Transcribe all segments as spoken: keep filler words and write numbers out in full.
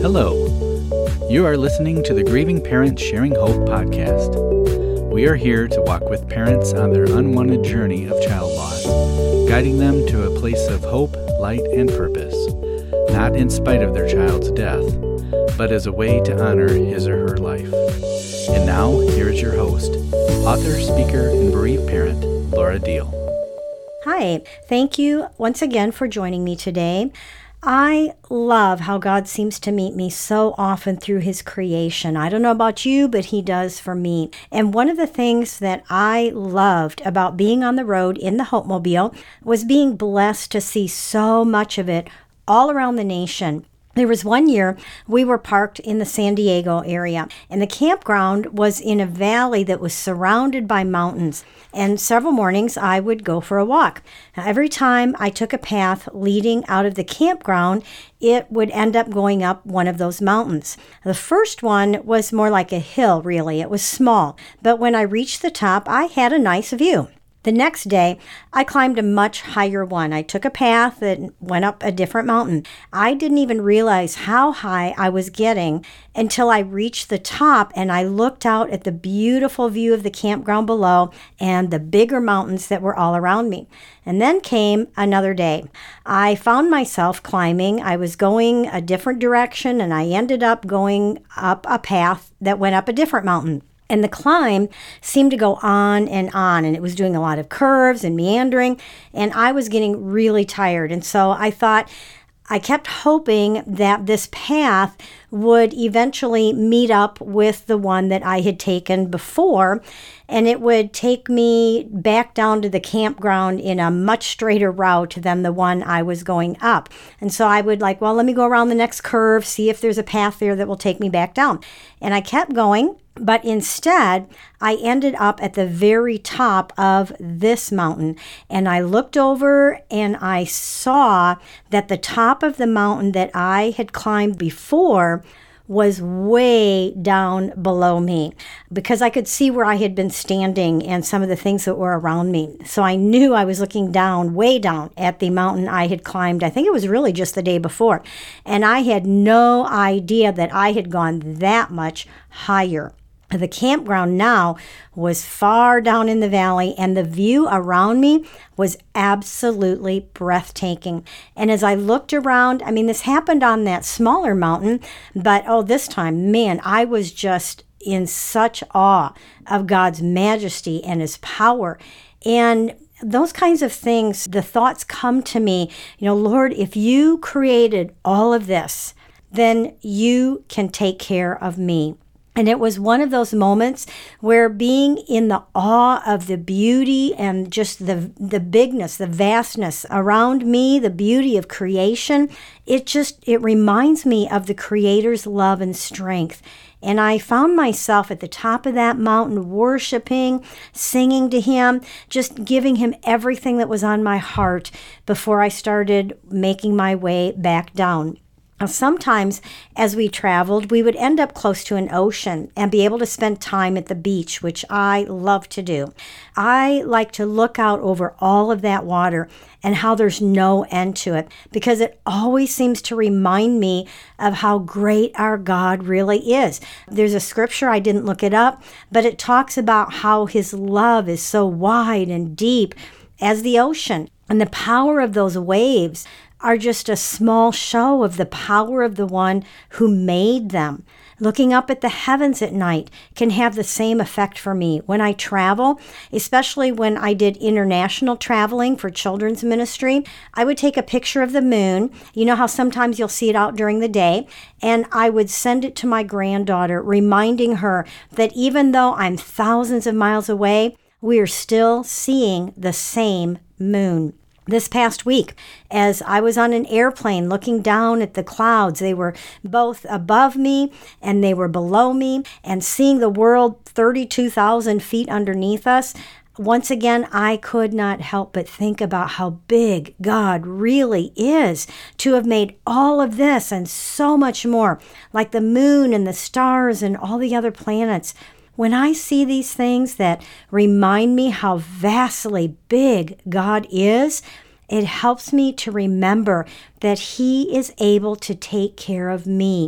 Hello. You are listening to the Grieving Parents Sharing Hope podcast. We are here to walk with parents on their unwanted journey of child loss, guiding them to a place of hope, light, and purpose, not in spite of their child's death, but as a way to honor his or her life. And now, here is your host, author, speaker, and bereaved parent, Laura Deal. Hi, thank you once again for joining me today. I love how God seems to meet me so often through his creation. I don't know about you, but he does for me. And one of the things that I loved about being on the road in the Hopemobile was being blessed to see so much of it all around the nation. There was one year we were parked in the San Diego area, and the campground was in a valley that was surrounded by mountains. And several mornings I would go for a walk. Now, every time I took a path leading out of the campground, it would end up going up one of those mountains. The first one was more like a hill, really. It was small, but when I reached the top, I had a nice view. The next day, I climbed a much higher one. I took a path that went up a different mountain. I didn't even realize how high I was getting until I reached the top and I looked out at the beautiful view of the campground below and the bigger mountains that were all around me. And then came another day. I found myself climbing. I was going a different direction and I ended up going up a path that went up a different mountain. And the climb seemed to go on and on, and it was doing a lot of curves and meandering, and I was getting really tired. And so I thought, I kept hoping that this path would eventually meet up with the one that I had taken before, and it would take me back down to the campground in a much straighter route than the one I was going up. And so I would like, well, let me go around the next curve, see if there's a path there that will take me back down. And I kept going. But instead, I ended up at the very top of this mountain, and I looked over and I saw that the top of the mountain that I had climbed before was way down below me because I could see where I had been standing and some of the things that were around me. So I knew I was looking down, way down at the mountain I had climbed. I think it was really just the day before. And I had no idea that I had gone that much higher. The campground now was far down in the valley, and the view around me was absolutely breathtaking. And as I looked around, I mean, this happened on that smaller mountain, but oh, this time, man, I was just in such awe of God's majesty and his power. And those kinds of things, the thoughts come to me, you know, Lord, if you created all of this, then you can take care of me. And it was one of those moments where being in the awe of the beauty and just the the bigness, the vastness around me, the beauty of creation, it just, it reminds me of the Creator's love and strength. And I found myself at the top of that mountain worshiping, singing to him, just giving him everything that was on my heart before I started making my way back down. Now, sometimes as we traveled, we would end up close to an ocean and be able to spend time at the beach, which I love to do. I like to look out over all of that water and how there's no end to it, because it always seems to remind me of how great our God really is. There's a scripture, I didn't look it up, but it talks about how his love is so wide and deep as the ocean, and the power of those waves are just a small show of the power of the one who made them. Looking up at the heavens at night can have the same effect for me. When I travel, especially when I did international traveling for children's ministry, I would take a picture of the moon. You know how sometimes you'll see it out during the day, and I would send it to my granddaughter, reminding her that even though I'm thousands of miles away, we are still seeing the same moon. This past week, as I was on an airplane looking down at the clouds, they were both above me and they were below me, and seeing the world thirty-two thousand feet underneath us, once again, I could not help but think about how big God really is, to have made all of this and so much more, like the moon and the stars and all the other planets. When I see these things that remind me how vastly big God is, it helps me to remember that He is able to take care of me.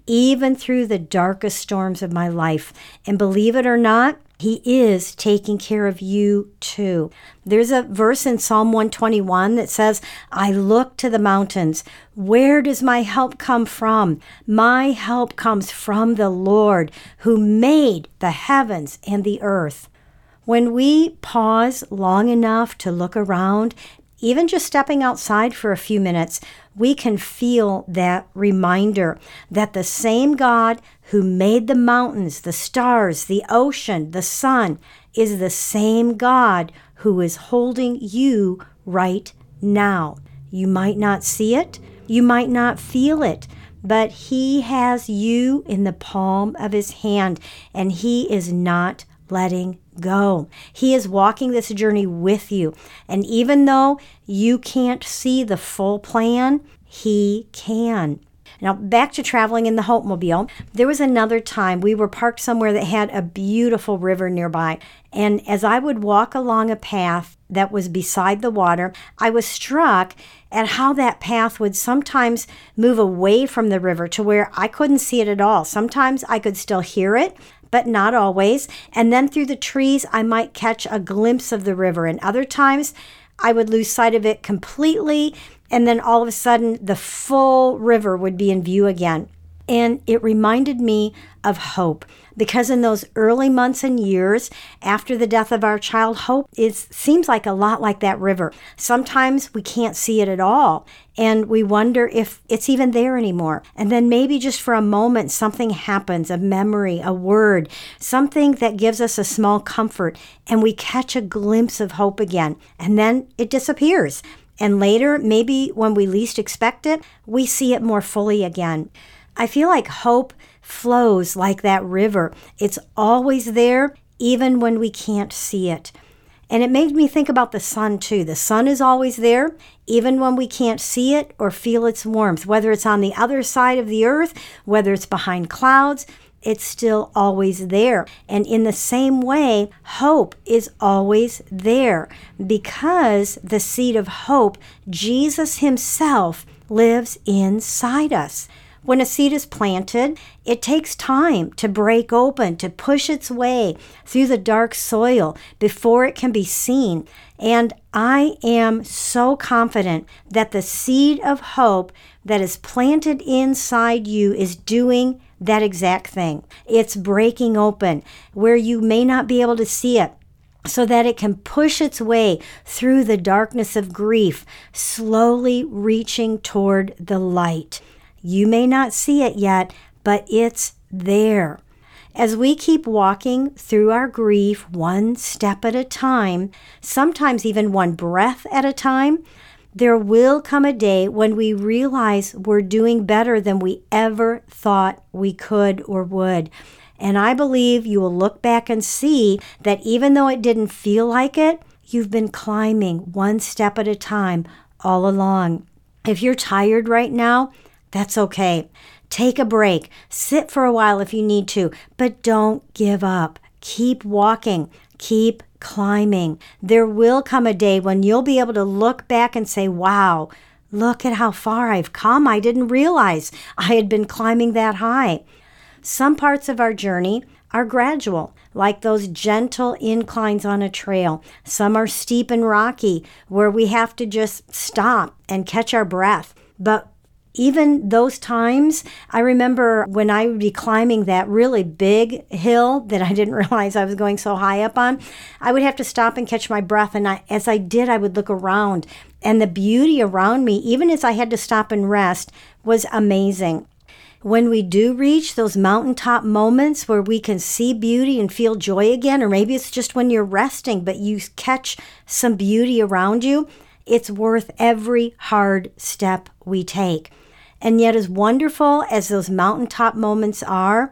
even through the darkest storms of my life. And believe it or not, He is taking care of you too. There's a verse in Psalm one twenty-one that says, I look to the mountains. Where does my help come from? My help comes from the Lord who made the heavens and the earth. When we pause long enough to look around, even just stepping outside for a few minutes, we can feel that reminder that the same God who made the mountains, the stars, the ocean, the sun, is the same God who is holding you right now. You might not see it, you might not feel it, but He has you in the palm of His hand, and He is not letting go. He is walking this journey with you. And even though you can't see the full plan, He can. Now, back to traveling in the Hopemobile. There was another time we were parked somewhere that had a beautiful river nearby. And as I would walk along a path that was beside the water, I was struck at how that path would sometimes move away from the river to where I couldn't see it at all. Sometimes I could still hear it, but not always. And then through the trees, I might catch a glimpse of the river. And other times, I would lose sight of it completely. And then all of a sudden, the full river would be in view again. And it reminded me of hope, because in those early months and years after the death of our child, hope is seems like a lot like that river. Sometimes we can't see it at all, and we wonder if it's even there anymore. And then maybe just for a moment, something happens, a memory, a word, something that gives us a small comfort, and we catch a glimpse of hope again, and then it disappears. And later, maybe when we least expect it, we see it more fully again. I feel like hope flows like that river. It's always there, even when we can't see it. And it made me think about the sun too. The sun is always there, even when we can't see it or feel its warmth. Whether it's on the other side of the earth, whether it's behind clouds, it's still always there. And in the same way, hope is always there, because the seed of hope, Jesus Himself, lives inside us. When a seed is planted, it takes time to break open, to push its way through the dark soil before it can be seen. And I am so confident that the seed of hope that is planted inside you is doing that exact thing. It's breaking open where you may not be able to see it, so that it can push its way through the darkness of grief, slowly reaching toward the light. You may not see it yet, but it's there. As we keep walking through our grief one step at a time, sometimes even one breath at a time, there will come a day when we realize we're doing better than we ever thought we could or would. And I believe you will look back and see that even though it didn't feel like it, you've been climbing one step at a time all along. If you're tired right now, that's okay. Take a break. Sit for a while if you need to, but don't give up. Keep walking. Keep climbing. There will come a day when you'll be able to look back and say, wow, look at how far I've come. I didn't realize I had been climbing that high. Some parts of our journey are gradual, like those gentle inclines on a trail. Some are steep and rocky, where we have to just stop and catch our breath. But even those times, I remember when I would be climbing that really big hill that I didn't realize I was going so high up on, I would have to stop and catch my breath. And I, as I did, I would look around. And the beauty around me, even as I had to stop and rest, was amazing. When we do reach those mountaintop moments where we can see beauty and feel joy again, or maybe it's just when you're resting, but you catch some beauty around you, it's worth every hard step we take. And yet, as wonderful as those mountaintop moments are,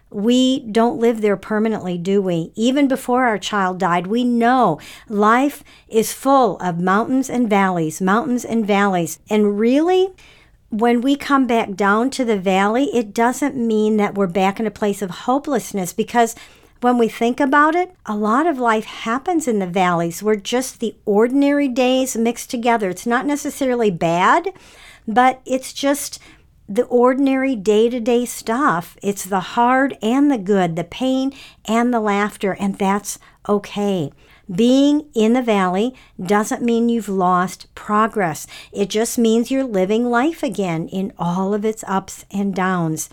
we don't live there permanently, do we? Even before our child died, we know life is full of mountains and valleys, mountains and valleys. And really, when we come back down to the valley, it doesn't mean that we're back in a place of hopelessness, because when we think about it, a lot of life happens in the valleys. We're just the ordinary days mixed together. It's not necessarily bad, but it's just the ordinary day-to-day stuff. It's the hard and the good, the pain and the laughter, and that's okay. Being in the valley doesn't mean you've lost progress. It just means you're living life again in all of its ups and downs.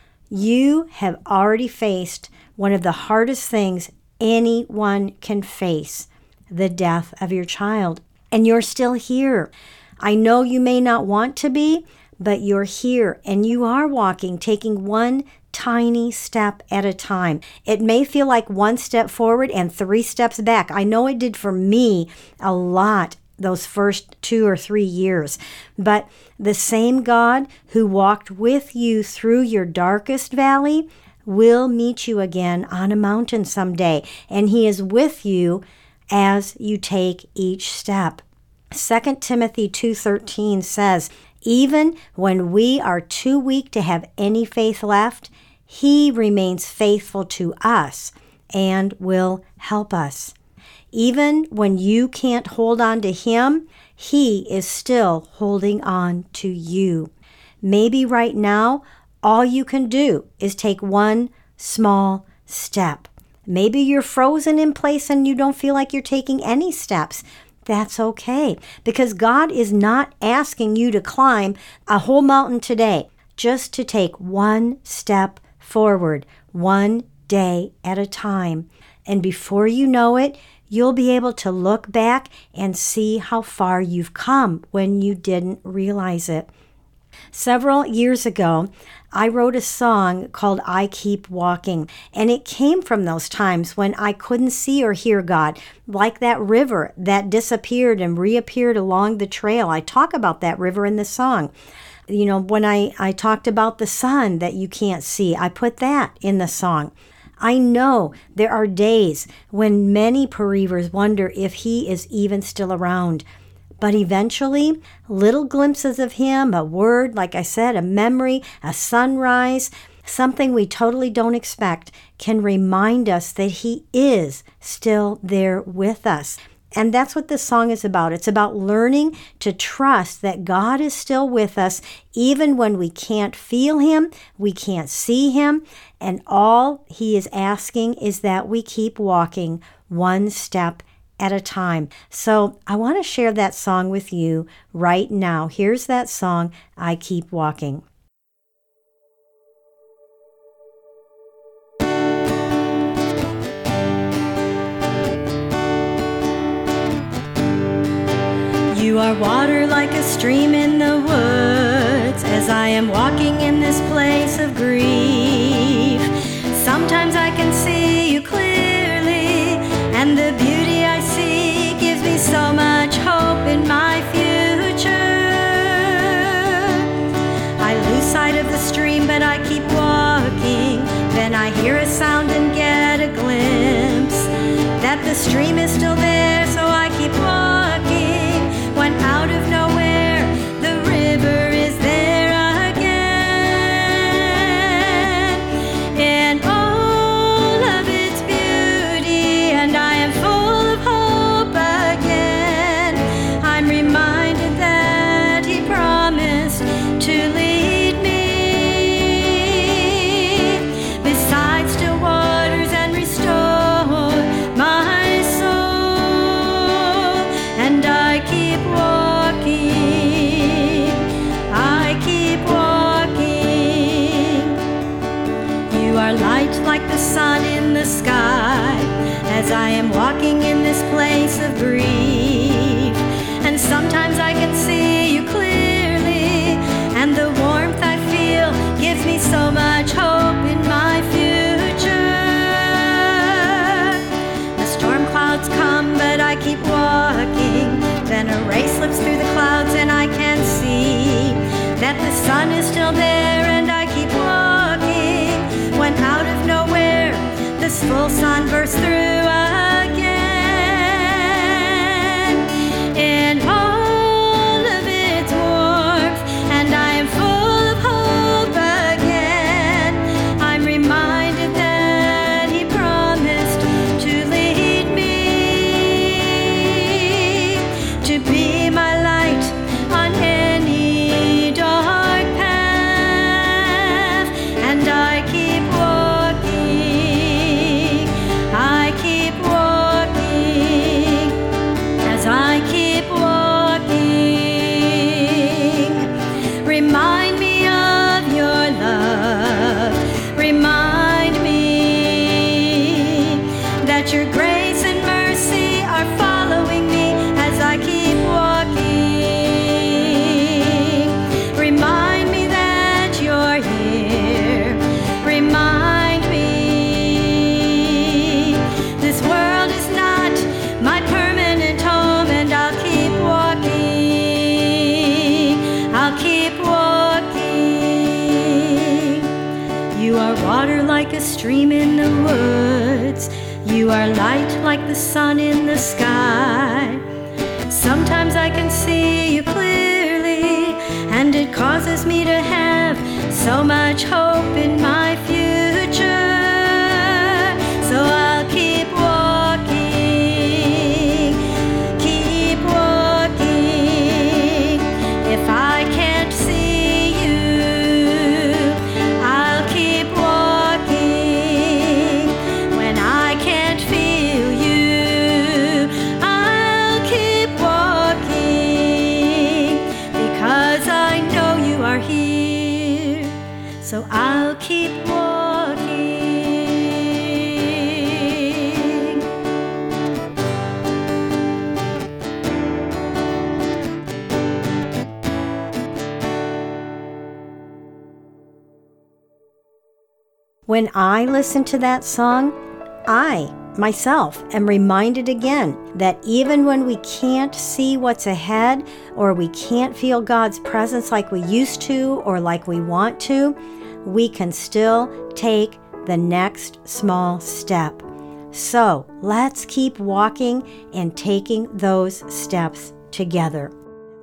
You have already faced one of the hardest things anyone can face, the death of your child, and you're still here. I know you may not want to be, but you're here and you are walking, taking one tiny step at a time. It may feel like one step forward and three steps back. I know it did for me a lot those first two or three years. But the same God who walked with you through your darkest valley will meet you again on a mountain someday. And he is with you as you take each step. Second Timothy two thirteen says, even when we are too weak to have any faith left, he remains faithful to us and will help us. Even when you can't hold on to him, he is still holding on to you. Maybe right now, all you can do is take one small step. Maybe you're frozen in place and you don't feel like you're taking any steps. That's okay, because God is not asking you to climb a whole mountain today, just to take one step forward, one day at a time. And before you know it, you'll be able to look back and see how far you've come when you didn't realize it. Several years ago, I wrote a song called I Keep Walking, and it came from those times when I couldn't see or hear God, like that river that disappeared and reappeared along the trail. I talk about that river in the song. You know, when I, I talked about the sun that you can't see, I put that in the song. I know there are days when many bereavers wonder if he is even still around. But eventually, little glimpses of him, a word, like I said, a memory, a sunrise, something we totally don't expect, can remind us that he is still there with us. And that's what this song is about. It's about learning to trust that God is still with us, even when we can't feel him, we can't see him, and all he is asking is that we keep walking one step at a time. So I want to share that song with you right now. Here's that song, I Keep Walking. You are water like a stream in the woods, as I am walking in this place of grief. Sometimes I can see you clearly, and the beauty I see gives me so much hope in my future. I lose sight of the stream, but I keep walking. Then I hear a sound and get a glimpse that the stream is still there, so I keep walking. When out of nowhere, the river is there again, in all of its beauty, and I am full of hope again. I'm reminded that he promised to lead me beside still waters and restore my soul, and I keep walking, I keep walking. You are light like the sun in the sky, as I am walking in this place of grief. And sometimes I can see you clearly, and the warmth I feel gives me so much hope in my future. The storm clouds come, but I keep walking. Then a ray slips through the clouds and I can see that the sun is still there, and I keep walking. When out of nowhere, this full sun bursts through again, in all of its warmth, and I am full of hope again. I'm reminded that he promised to lead me, to be my light on any dark path. Remind me of your love. Remind me that your grace and mercy are following me as I keep walking. Remind me that you're here. Remind me this world is not my permanent home, and I'll keep walking. I'll keep walking. You are water like a stream in the woods. You are light like the sun in the sky. Sometimes I can see you clearly, and it causes me to have so much hope in my future. So I'll keep walking, keep walking. If I can't see you, I'll keep walking. When I can't feel you, I'll keep walking, because I know you are here. So I'll keep walking. When I listen to that song, I, myself, am reminded again that even when we can't see what's ahead, or we can't feel God's presence like we used to or like we want to, we can still take the next small step. So let's keep walking and taking those steps together.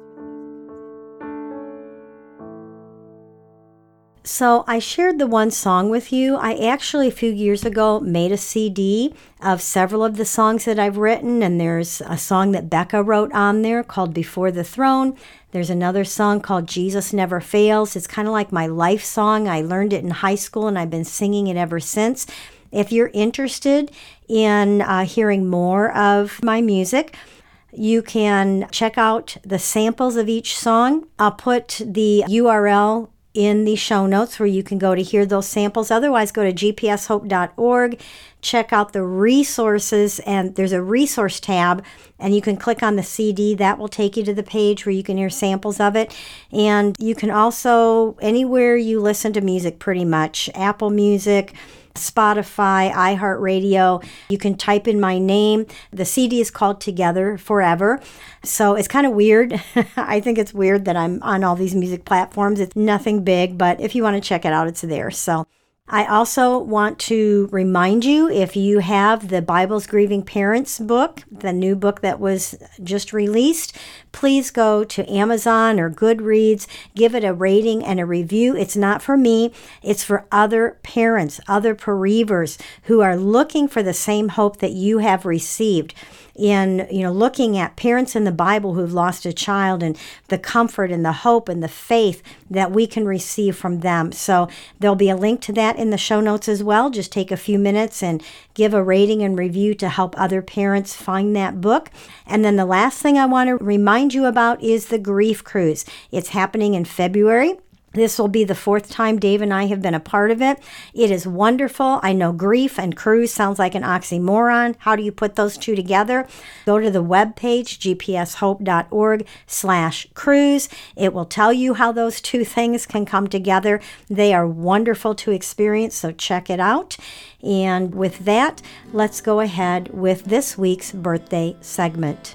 So I shared the one song with you. I actually a few years ago made a C D of several of the songs that I've written, and there's a song that Becca wrote on there called Before the Throne. There's another song called Jesus Never Fails. It's kind of like my life song. I learned it in high school, and I've been singing it ever since. If you're interested in uh, hearing more of my music, you can check out the samples of each song. I'll put the U R L in the show notes where you can go to hear those samples. Otherwise, go to g p s hope dot org, check out the resources, and there's a resource tab, and you can click on the C D. That will take you to the page where you can hear samples of it. And you can also, anywhere you listen to music pretty much, Apple Music, Spotify, iHeartRadio, you can type in my name. The C D is called Together Forever. So it's kind of weird. I think it's weird that I'm on all these music platforms. It's nothing big, but if you want to check it out, it's there. So I also want to remind you, if you have the Bible's Grieving Parents book, the new book that was just released, please go to Amazon or Goodreads, give it a rating and a review. It's not for me. It's for other parents, other bereavers who are looking for the same hope that you have received in, you know, looking at parents in the Bible who've lost a child, and the comfort and the hope and the faith that we can receive from them. So there'll be a link to that in the show notes as well. Just take a few minutes and give a rating and review to help other parents find that book. And then the last thing I want to remind you about is the Grief Cruise. It's happening in February. This will be the fourth time Dave and I have been a part of it. It is wonderful. I know grief and cruise sounds like an oxymoron. How do you put those two together? Go to the webpage, g p s hope dot org slash cruise. It will tell you how those two things can come together. They are wonderful to experience, so check it out. And with that, let's go ahead with this week's birthday segment.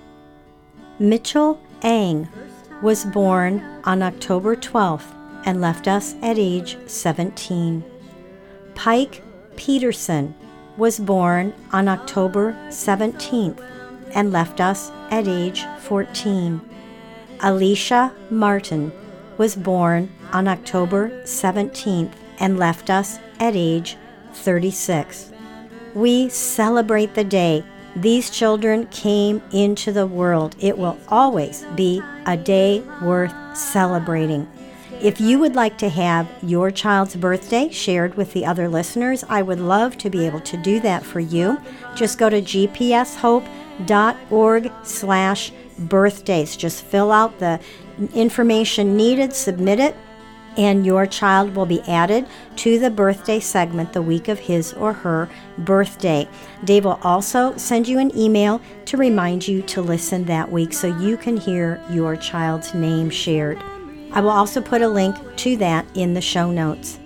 Mitchell Ang was born on October twelfth and left us at age seventeen. Pike Peterson was born on October seventeenth and left us at age fourteen. Alicia Martin was born on October seventeenth and left us at age thirty-six. We celebrate the day these children came into the world. It will always be a day worth celebrating. If you would like to have your child's birthday shared with the other listeners, I would love to be able to do that for you. Just go to g p s hope dot org slash birthdays. Just fill out the information needed, submit it, and your child will be added to the birthday segment the week of his or her birthday. Dave will also send you an email to remind you to listen that week so you can hear your child's name shared. I will also put a link to that in the show notes.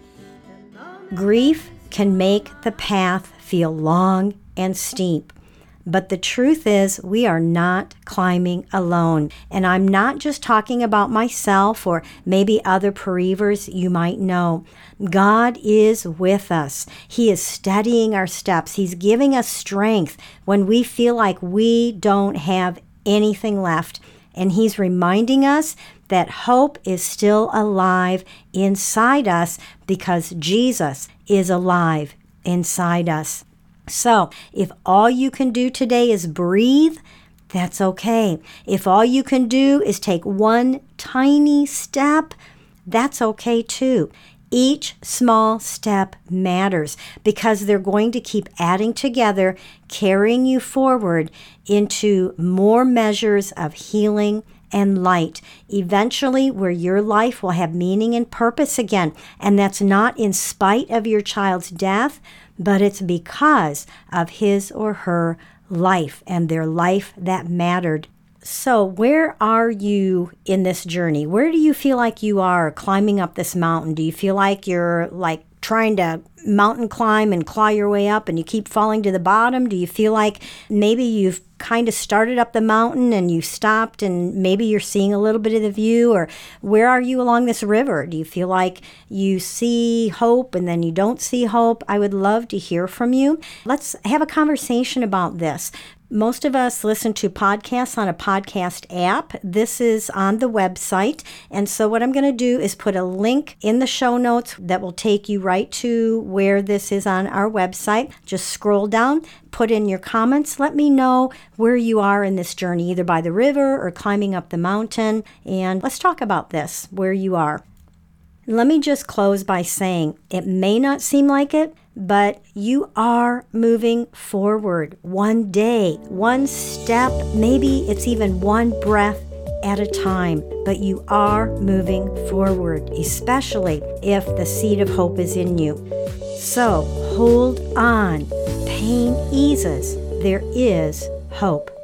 Grief can make the path feel long and steep. But the truth is, we are not climbing alone. And I'm not just talking about myself or maybe other bereavers you might know. God is with us. He is steadying our steps. He's giving us strength when we feel like we don't have anything left. And He's reminding us that hope is still alive inside us because Jesus is alive inside us. So, if all you can do today is breathe, that's okay. If all you can do is take one tiny step, that's okay too. Each small step matters because they're going to keep adding together, carrying you forward into more measures of healing and light, eventually where your life will have meaning and purpose again. And that's not in spite of your child's death, but it's because of his or her life and their life that mattered. So where are you in this journey? Where do you feel like you are climbing up this mountain? Do you feel like you're like trying to mountain climb and claw your way up and you keep falling to the bottom? Do you feel like maybe you've kind of started up the mountain and you stopped and maybe you're seeing a little bit of the view? Or where are you along this river? Do you feel like you see hope and then you don't see hope? I would love to hear from you. Let's have a conversation about this. Most of us listen to podcasts on a podcast app. This is on the website. And so what I'm going to do is put a link in the show notes that will take you right to where this is on our website. Just scroll down, put in your comments. Let me know where you are in this journey, either by the river or climbing up the mountain. And let's talk about this, where you are. Let me just close by saying it may not seem like it, but you are moving forward one day, one step, maybe it's even one breath at a time, but you are moving forward, especially if the seed of hope is in you. So hold on. Pain eases. There is hope.